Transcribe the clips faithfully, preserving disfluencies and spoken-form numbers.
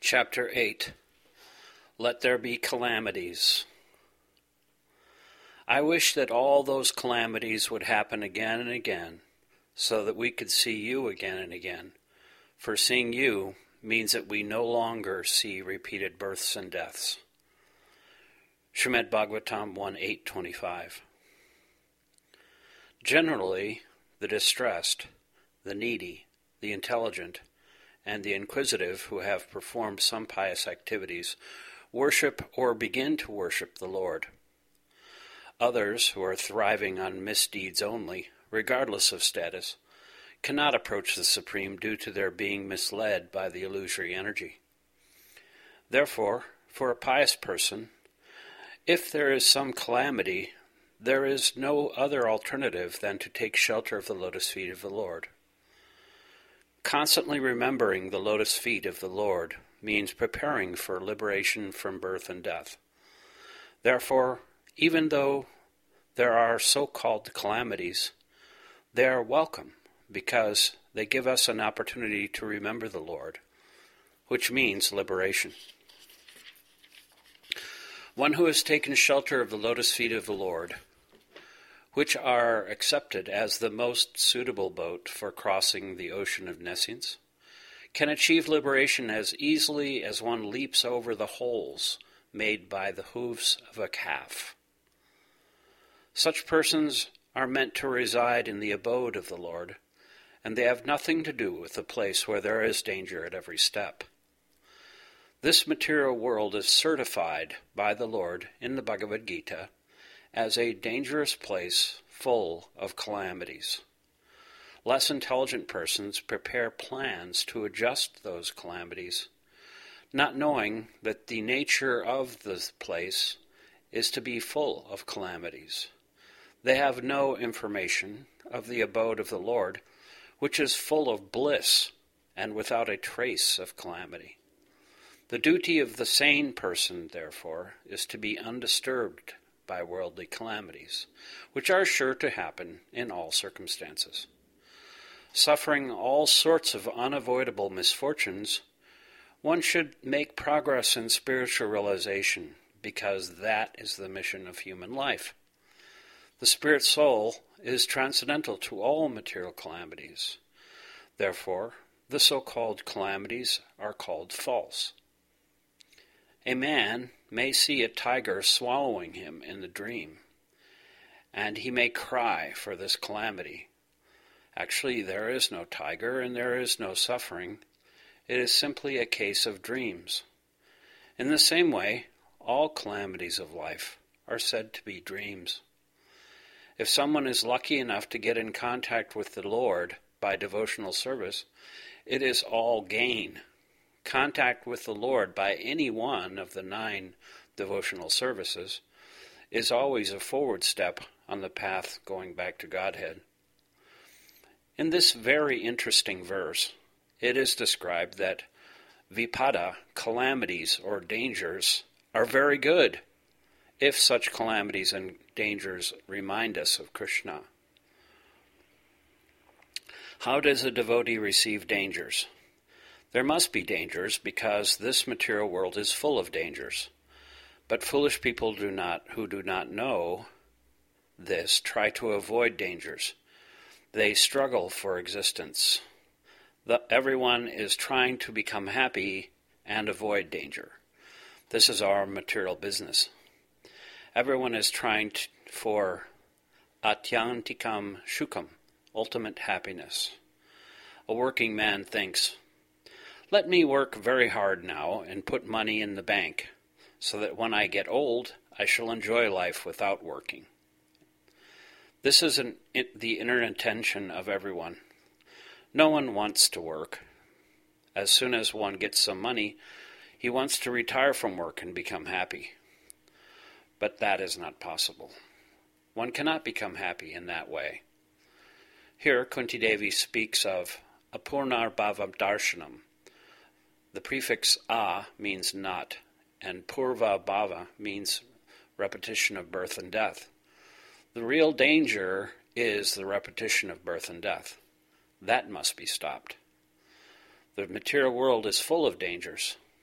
Chapter eight. Let there be calamities. I wish that all those calamities would happen again and again, so that we could see you again and again. For seeing you means that we no longer see repeated births and deaths. Srimad Bhagavatam one eight twenty-five. Generally, the distressed, the needy, the intelligent, and the inquisitive who have performed some pious activities worship or begin to worship the Lord. Others, who are thriving on misdeeds only, regardless of status, cannot approach the Supreme due to their being misled by the illusory energy. Therefore, for a pious person, if there is some calamity, there is no other alternative than to take shelter of the lotus feet of the Lord. Constantly remembering the lotus feet of the Lord means preparing for liberation from birth and death. Therefore, even though there are so-called calamities, they are welcome because they give us an opportunity to remember the Lord, which means liberation. One who has taken shelter of the lotus feet of the Lord, which are accepted as the most suitable boat for crossing the ocean of nescience, can achieve liberation as easily as one leaps over the holes made by the hooves of a calf. Such persons are meant to reside in the abode of the Lord, and they have nothing to do with the place where there is danger at every step. This material world is certified by the Lord in the Bhagavad Gita as a dangerous place full of calamities. Less intelligent persons prepare plans to adjust those calamities, not knowing that the nature of the place is to be full of calamities. They have no information of the abode of the Lord, which is full of bliss and without a trace of calamity. The duty of the sane person, therefore, is to be undisturbed by worldly calamities, which are sure to happen in all circumstances. Suffering all sorts of unavoidable misfortunes, one should make progress in spiritual realization, because that is the mission of human life. The spirit soul is transcendental to all material calamities. Therefore, the so-called calamities are called false. A man may see a tiger swallowing him in the dream, and he may cry for this calamity. Actually, there is no tiger and there is no suffering. It is simply a case of dreams. In the same way, all calamities of life are said to be dreams. If someone is lucky enough to get in contact with the Lord by devotional service, it is all gain. Contact with the Lord by any one of the nine devotional services is always a forward step on the path going back to Godhead. In this very interesting verse, it is described that vipada, calamities or dangers, are very good, if such calamities and dangers remind us of Krishna. How does a devotee receive dangers? There must be dangers because this material world is full of dangers. But foolish people do not, who do not know this, try to avoid dangers. They struggle for existence. The, everyone is trying to become happy and avoid danger. This is our material business. Everyone is trying to, for atyantikam shukam, ultimate happiness. A working man thinks, let me work very hard now and put money in the bank, so that when I get old, I shall enjoy life without working. This is an, it, the inner intention of everyone. No one wants to work. As soon as one gets some money, he wants to retire from work and become happy. But that is not possible. One cannot become happy in that way. Here, Kunti Devi speaks of apurnar bhava darshanam. The prefix a means not, and purva bhava means repetition of birth and death. The real danger is the repetition of birth and death. That must be stopped. The material world is full of dangers.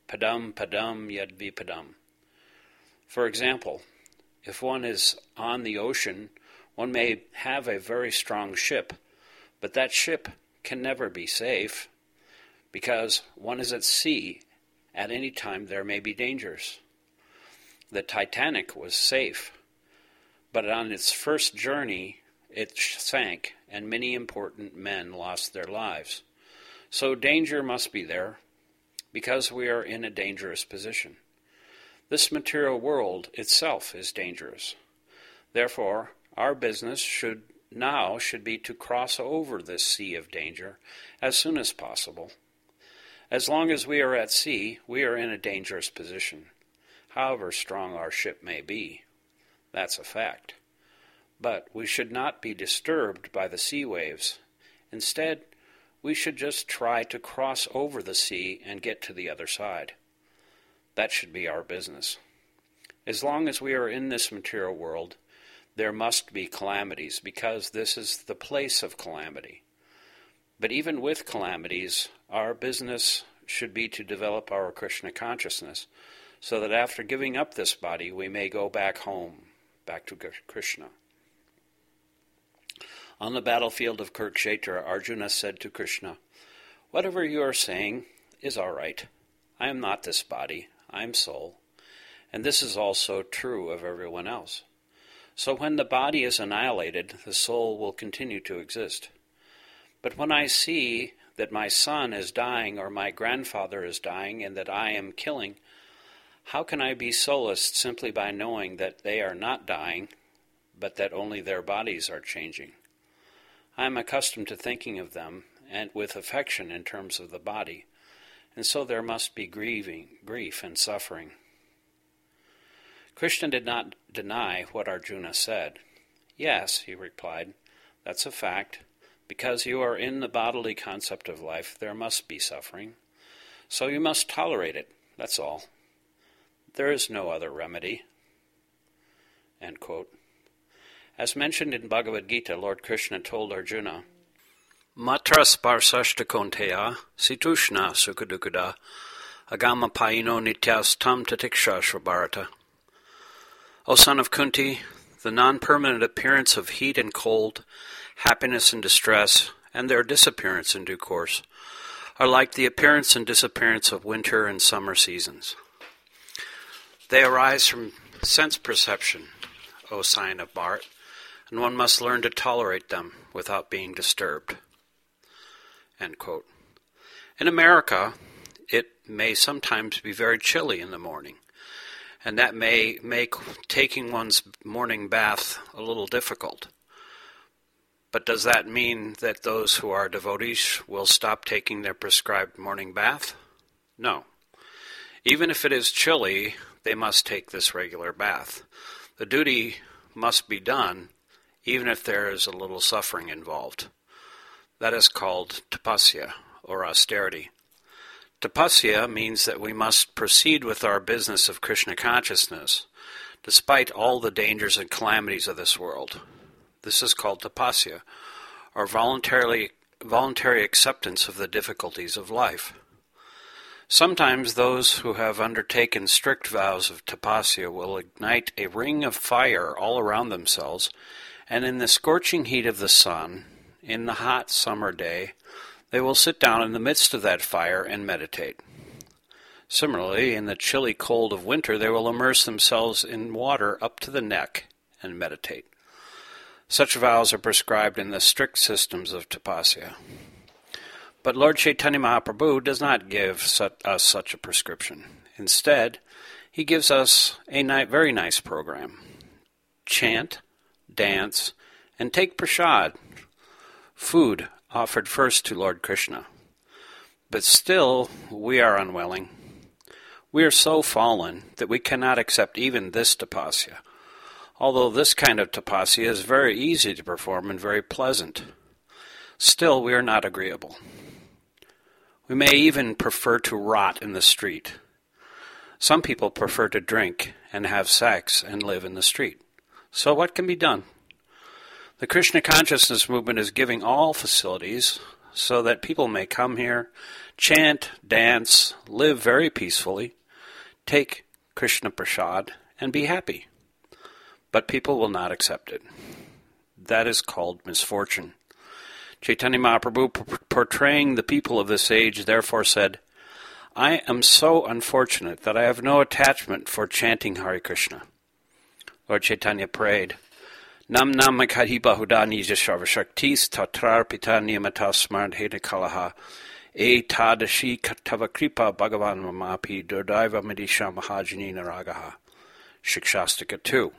padam padam yad vipadam. For example, if one is on the ocean, one may have a very strong ship, but that ship can never be safe, because one is at sea. At any time there may be dangers. The Titanic was safe, but on its first journey it sank, and many important men lost their lives. So danger must be there, because we are in a dangerous position. This material world itself is dangerous. Therefore, our business should now should be to cross over this sea of danger as soon as possible. As long as we are at sea, we are in a dangerous position, however strong our ship may be. That's a fact. But we should not be disturbed by the sea waves. Instead, we should just try to cross over the sea and get to the other side. That should be our business. As long as we are in this material world, there must be calamities, because this is the place of calamity. But even with calamities, our business should be to develop our Krishna consciousness, so that after giving up this body, we may go back home, back to Krishna. On the battlefield of Kurukshetra, Arjuna said to Krishna, "Whatever you are saying is all right. I am not this body, I am soul, and this is also true of everyone else. So when the body is annihilated, the soul will continue to exist. But when I see that my son is dying or my grandfather is dying and that I am killing, how can I be solaced simply by knowing that they are not dying, but that only their bodies are changing? I am accustomed to thinking of them and with affection in terms of the body, and so there must be grieving, grief and suffering." Krishna did not deny what Arjuna said. "Yes," he replied, "that's a fact. Because you are in the bodily concept of life, there must be suffering. So you must tolerate it, that's all. There is no other remedy." End quote. As mentioned in Bhagavad Gita, Lord Krishna told Arjuna, "Matra sparsashta konteya situshna sukadukada agama payino nityas tam tatiksha shvabharata." O son of Kunti, the non-permanent appearance of heat and cold, happiness and distress, and their disappearance in due course, are like the appearance and disappearance of winter and summer seasons. They arise from sense perception, O sign of Bharat, and one must learn to tolerate them without being disturbed. End quote. In America, it may sometimes be very chilly in the morning, and that may make taking one's morning bath a little difficult. But does that mean that those who are devotees will stop taking their prescribed morning bath? No. Even if it is chilly, they must take this regular bath. The duty must be done, even if there is a little suffering involved. That is called tapasya, or austerity. Tapasya means that we must proceed with our business of Krishna consciousness, despite all the dangers and calamities of this world. This is called tapasya, or voluntarily, voluntary acceptance of the difficulties of life. Sometimes those who have undertaken strict vows of tapasya will ignite a ring of fire all around themselves, and in the scorching heat of the sun, in the hot summer day, they will sit down in the midst of that fire and meditate. Similarly, in the chilly cold of winter, they will immerse themselves in water up to the neck and meditate. Such vows are prescribed in the strict systems of tapasya. But Lord Chaitanya Mahaprabhu does not give us such a prescription. Instead, he gives us a ni- very nice program. Chant, dance, and take prasad, food offered first to Lord Krishna. But still, we are unwilling. We are so fallen that we cannot accept even this tapasya, although this kind of tapasya is very easy to perform and very pleasant. Still, we are not agreeable. We may even prefer to rot in the street. Some people prefer to drink and have sex and live in the street. So what can be done? The Krishna consciousness movement is giving all facilities so that people may come here, chant, dance, live very peacefully, take Krishna Prasad, and be happy. But people will not accept it. That is called misfortune. Chaitanya Mahaprabhu, p- portraying the people of this age, therefore said, I am so unfortunate that I have no attachment for chanting Hare Krishna. Lord Chaitanya prayed, Nam nam makari bahudani jasharvashaktis tatrar pitanya matasmard hena kalaha e tadashi tava kripa bhagavan mamapi dodaiva medisha mahajani naragaha. Shikshastika two.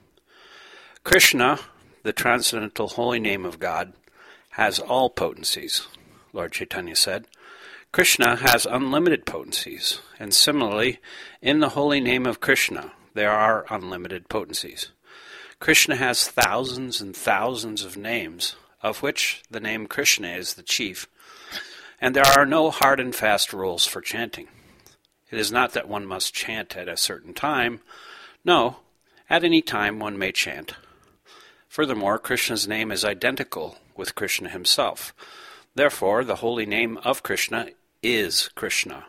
Krishna, the transcendental holy name of God, has all potencies, Lord Chaitanya said. Krishna has unlimited potencies, and similarly, in the holy name of Krishna, there are unlimited potencies. Krishna has thousands and thousands of names, of which the name Krishna is the chief, and there are no hard and fast rules for chanting. It is not that one must chant at a certain time. No, at any time one may chant. Furthermore, Krishna's name is identical with Krishna himself. Therefore, the holy name of Krishna is Krishna.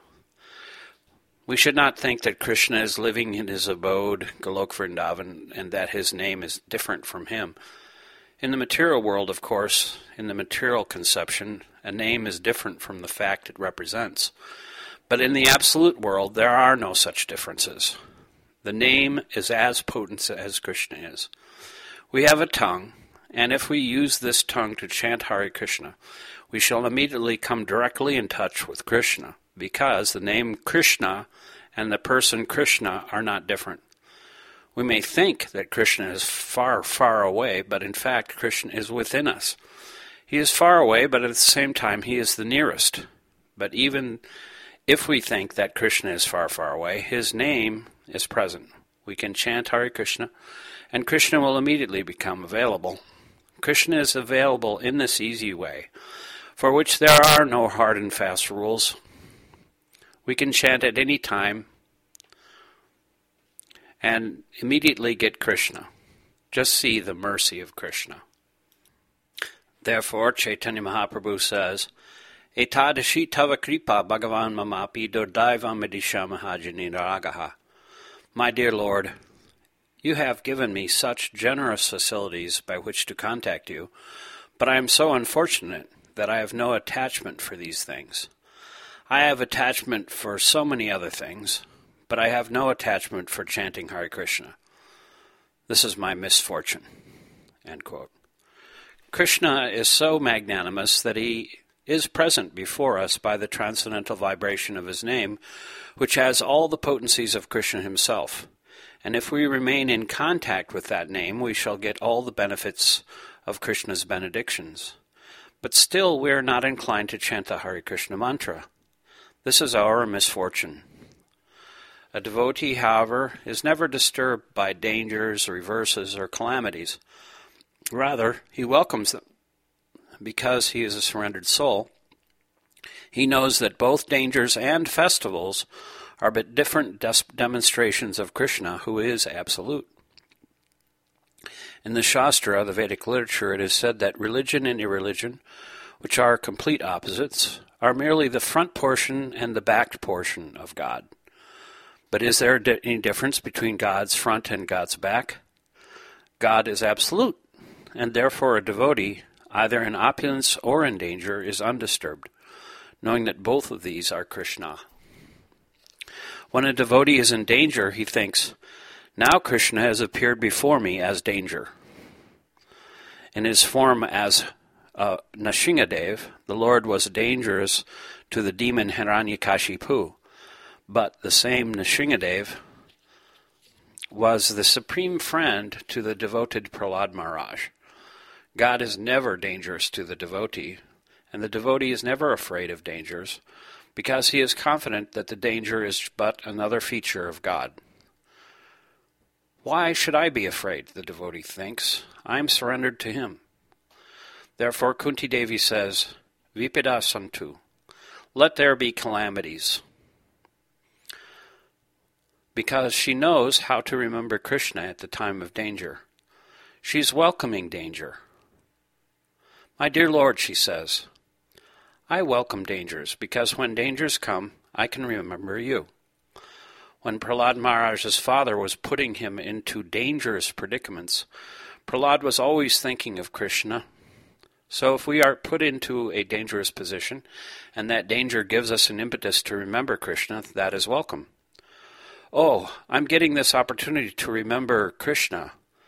We should not think that Krishna is living in his abode, Golok Vrindavan, and that his name is different from him. In the material world, of course, in the material conception, a name is different from the fact it represents. But in the absolute world, there are no such differences. The name is as potent as Krishna is. We have a tongue, and if we use this tongue to chant Hare Krishna, we shall immediately come directly in touch with Krishna, because the name Krishna and the person Krishna are not different. We may think that Krishna is far, far away, but in fact Krishna is within us. He is far away, but at the same time he is the nearest. But even if we think that Krishna is far, far away, his name is present. We can chant Hare Krishna, and Krishna will immediately become available. Krishna is available in this easy way, for which there are no hard and fast rules. We can chant at any time and immediately get Krishna. Just see the mercy of Krishna. Therefore, Chaitanya Mahaprabhu says, Etadashi tava kripa bhagavan mamapi dodaiva medisha mahajani ragaha. My dear Lord, you have given me such generous facilities by which to contact you, but I am so unfortunate that I have no attachment for these things. I have attachment for so many other things, but I have no attachment for chanting Hare Krishna. This is my misfortune. End quote. Krishna is so magnanimous that he is present before us by the transcendental vibration of his name, which has all the potencies of Krishna himself. And if we remain in contact with that name, we shall get all the benefits of Krishna's benedictions. But still we are not inclined to chant the Hare Krishna mantra. This is our misfortune. A devotee, however, is never disturbed by dangers, reverses, or calamities. Rather, he welcomes them. Because he is a surrendered soul, he knows that both dangers and festivals are but different des- demonstrations of Krishna, who is absolute. In the Shastra, the Vedic literature, it is said that religion and irreligion, which are complete opposites, are merely the front portion and the back portion of God. But is there any difference between God's front and God's back? God is absolute, and therefore a devotee, either in opulence or in danger, is undisturbed, knowing that both of these are Krishna. When a devotee is in danger, he thinks, now Krishna has appeared before me as danger. In his form as uh, Nrsingadev, the Lord was dangerous to the demon Hiranyakashipu, but the same Nrsingadev was the supreme friend to the devoted Prahlad Maharaj. God is never dangerous to the devotee, and the devotee is never afraid of dangers, because he is confident that the danger is but another feature of God. Why should I be afraid, the devotee thinks. I am surrendered to him. Therefore Kunti Devi says, Vipeda santu, let there be calamities. Because she knows how to remember Krishna at the time of danger. She's welcoming danger. My dear Lord, she says, I welcome dangers, because when dangers come, I can remember you. When Prahlad Maharaj's father was putting him into dangerous predicaments, Prahlad was always thinking of Krishna. So if we are put into a dangerous position, and that danger gives us an impetus to remember Krishna, that is welcome. Oh, I'm getting this opportunity to remember Krishna.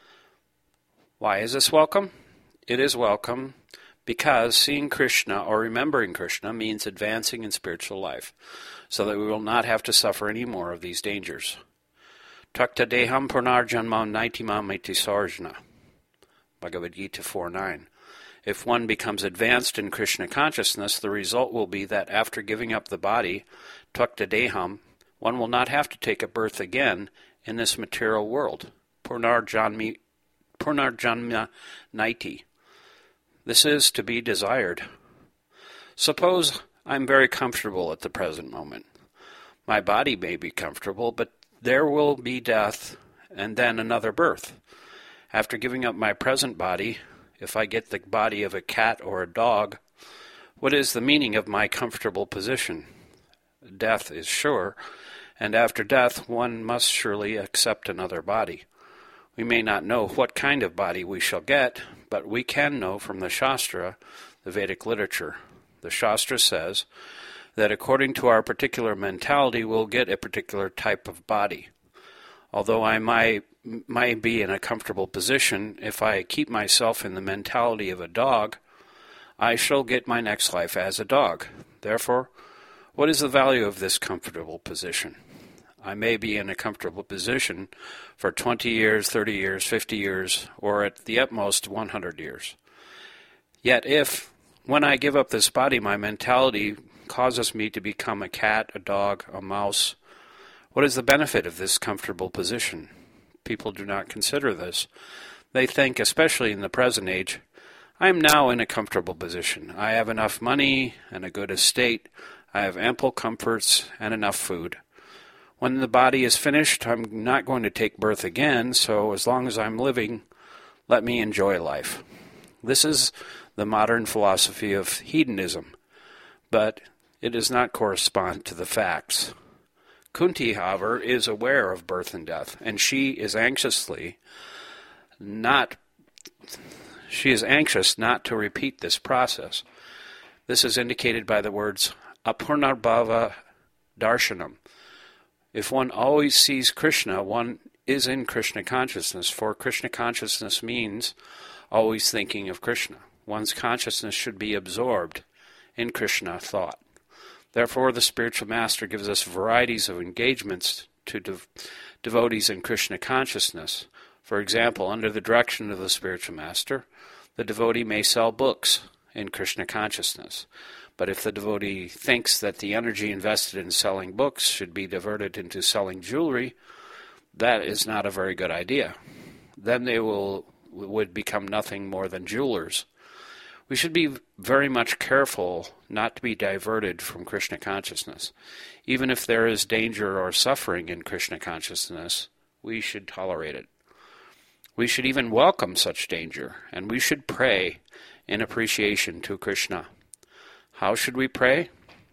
Why is this welcome? It is welcome because seeing Krishna or remembering Krishna means advancing in spiritual life, so that we will not have to suffer any more of these dangers. Takta deham purnarjanmam naitimam iti sarjana. Bhagavad Gita four nine. If one becomes advanced in Krishna consciousness, the result will be that after giving up the body, takta deham, one will not have to take a birth again in this material world. Purnarjanmi, purnarjanma naiti. This is to be desired. Suppose I'm very comfortable at the present moment. My body may be comfortable, but there will be death and then another birth. After giving up my present body, if I get the body of a cat or a dog, what is the meaning of my comfortable position? Death is sure, and after death one must surely accept another body. We may not know what kind of body we shall get, but we can know from the Shastra, the Vedic literature. The Shastra says that according to our particular mentality, we'll get a particular type of body. Although I might, might be in a comfortable position, if I keep myself in the mentality of a dog, I shall get my next life as a dog. Therefore, what is the value of this comfortable position? I may be in a comfortable position for twenty years, thirty years, fifty years, or at the utmost one hundred years. Yet if, when I give up this body, my mentality causes me to become a cat, a dog, a mouse, what is the benefit of this comfortable position? People do not consider this. They think, especially in the present age, I am now in a comfortable position. I have enough money and a good estate. I have ample comforts and enough food. When the body is finished, I'm not going to take birth again, so as long as I'm living, let me enjoy life. This is the modern philosophy of hedonism, but it does not correspond to the facts. Kunti, however, is aware of birth and death, and she is anxiously not she is anxious not to repeat this process. This is indicated by the words apurnarbhava darshanam. If one always sees Krishna, one is in Krishna consciousness, for Krishna consciousness means always thinking of Krishna. One's consciousness should be absorbed in Krishna thought. Therefore, the spiritual master gives us varieties of engagements to dev- devotees in Krishna consciousness. For example, under the direction of the spiritual master, the devotee may sell books in Krishna consciousness. But if the devotee thinks that the energy invested in selling books should be diverted into selling jewelry, that is not a very good idea. Then they will would become nothing more than jewelers. We should be very much careful not to be diverted from Krishna consciousness. Even if there is danger or suffering in Krishna consciousness, we should tolerate it. We should even welcome such danger, and we should pray in appreciation to Krishna. How should we pray?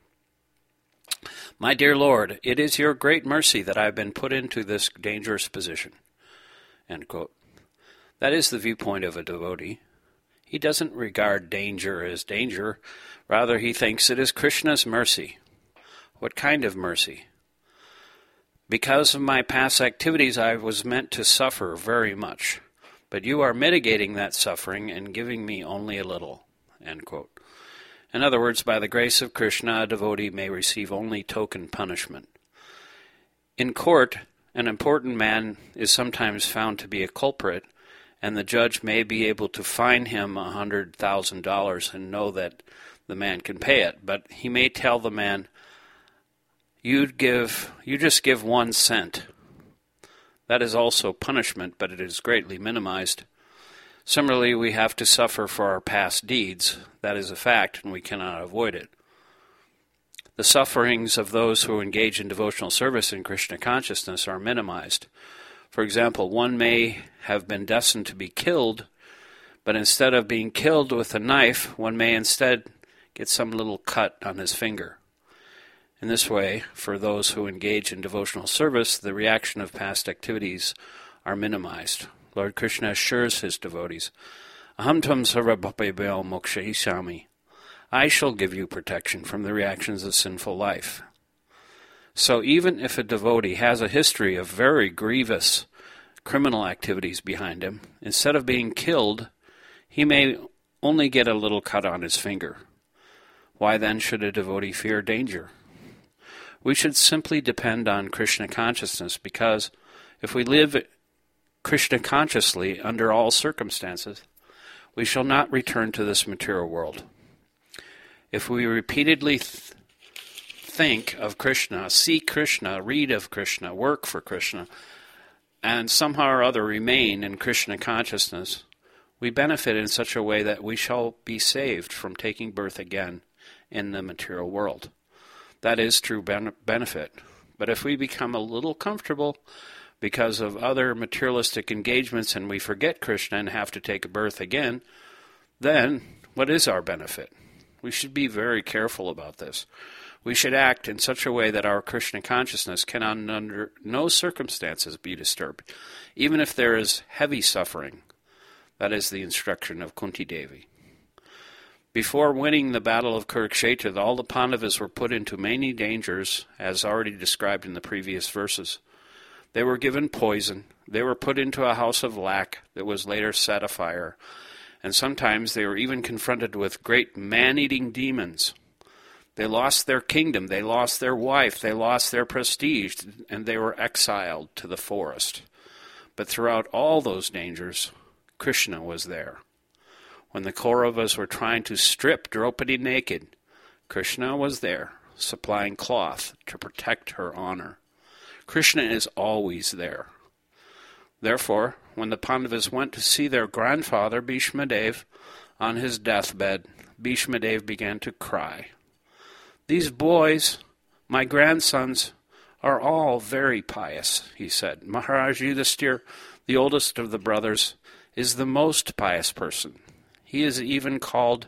My dear Lord, it is your great mercy that I have been put into this dangerous position. End quote. That is the viewpoint of a devotee. He doesn't regard danger as danger. Rather, he thinks it is Krishna's mercy. What kind of mercy? Because of my past activities, I was meant to suffer very much. But you are mitigating that suffering and giving me only a little. End quote. In other words, by the grace of Krishna, a devotee may receive only token punishment. In court, an important man is sometimes found to be a culprit, and the judge may be able to fine him a hundred thousand dollars and know that the man can pay it. But he may tell the man, "You'd give, you just give one cent." That is also punishment, but it is greatly minimized. Similarly, we have to suffer for our past deeds. That is a fact, and we cannot avoid it. The sufferings of those who engage in devotional service in Krishna consciousness are minimized. For example, one may have been destined to be killed, but instead of being killed with a knife, one may instead get some little cut on his finger. In this way, for those who engage in devotional service, the reaction of past activities are minimized. Lord Krishna assures his devotees, Aham tvam sarvabhapebhyo mokshaisami. I shall give you protection from the reactions of sinful life. So even if a devotee has a history of very grievous criminal activities behind him, instead of being killed, he may only get a little cut on his finger. Why then should a devotee fear danger? We should simply depend on Krishna consciousness, because if we live Krishna consciously under all circumstances, we shall not return to this material world. If we repeatedly th- think of Krishna, see Krishna, read of Krishna, work for Krishna, and somehow or other remain in Krishna consciousness, we benefit in such a way that we shall be saved from taking birth again in the material world. That is true ben- benefit. But if we become a little comfortable because of other materialistic engagements and we forget Krishna and have to take a birth again, then what is our benefit? We should be very careful about this. We should act in such a way that our Krishna consciousness cannot under no circumstances be disturbed, even if there is heavy suffering. That is the instruction of Kunti Devi. Before winning the battle of Kurukshetra, all the Pandavas were put into many dangers, as already described in the previous verses. They were given poison. They were put into a house of lac that was later set afire. And sometimes they were even confronted with great man-eating demons. They lost their kingdom, they lost their wife, they lost their prestige, and they were exiled to the forest. But throughout all those dangers, Krishna was there. When the Kauravas were trying to strip Draupadi naked, Krishna was there, supplying cloth to protect her honor. Krishna is always there. Therefore, when the Pandavas went to see their grandfather, Bhishma Dev, on his deathbed, Bhishma Dev began to cry. These boys, my grandsons, are all very pious, he said. Maharaj Yudhisthira, the oldest of the brothers, is the most pious person. He is even called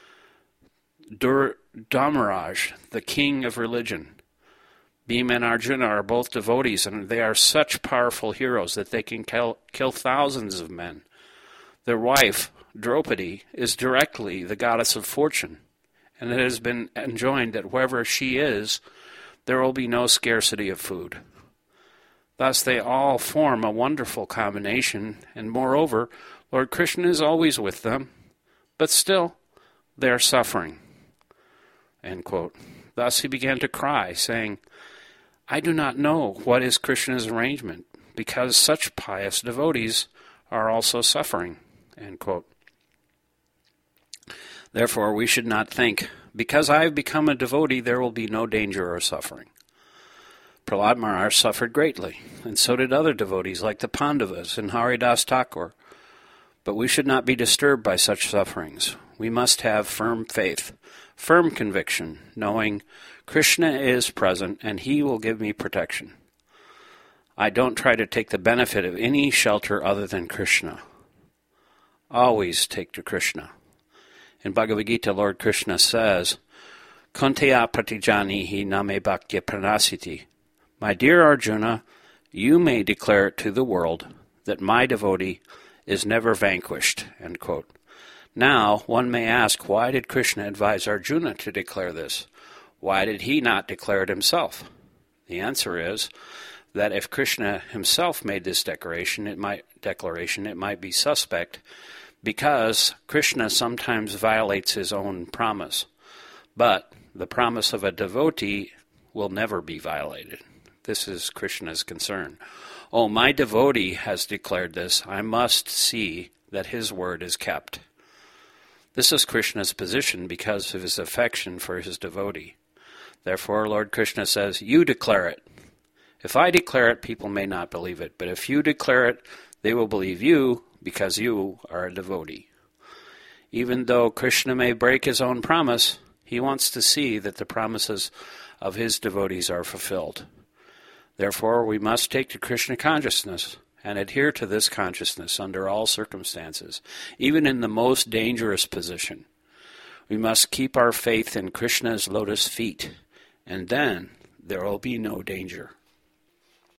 Dur- Dharmaraj, the king of religion. Bhima and Arjuna are both devotees, and they are such powerful heroes that they can kill, kill thousands of men. Their wife, Draupadi, is directly the goddess of fortune, and it has been enjoined that wherever she is, there will be no scarcity of food. Thus they all form a wonderful combination, and moreover, Lord Krishna is always with them, but still they are suffering. End quote. Thus he began to cry, saying, I do not know what is Krishna's arrangement, because such pious devotees are also suffering. End quote. Therefore, we should not think, because I have become a devotee, there will be no danger or suffering. Prahlad Maharaj suffered greatly, and so did other devotees like the Pandavas and Haridas Thakur. But we should not be disturbed by such sufferings. We must have firm faith, firm conviction, knowing Krishna is present and he will give me protection. I don't try to take the benefit of any shelter other than Krishna. Always take to Krishna. In Bhagavad Gita, Lord Krishna says, Kunteya pratijanihi name bhaktya pranasiti. My dear Arjuna, you may declare it to the world that my devotee is never vanquished. End quote. Now, one may ask, why did Krishna advise Arjuna to declare this? Why did he not declare it himself? The answer is that if Krishna himself made this declaration, it might declaration, it might be suspect, because Krishna sometimes violates his own promise. But the promise of a devotee will never be violated. This is Krishna's concern. Oh, my devotee has declared this. I must see that his word is kept. This is Krishna's position because of his affection for his devotee. Therefore, Lord Krishna says, you declare it. If I declare it, people may not believe it. But if you declare it, they will believe you because you are a devotee. Even though Krishna may break his own promise, he wants to see that the promises of his devotees are fulfilled. Therefore, we must take to Krishna consciousness and adhere to this consciousness under all circumstances, even in the most dangerous position. We must keep our faith in Krishna's lotus feet, and then there will be no danger.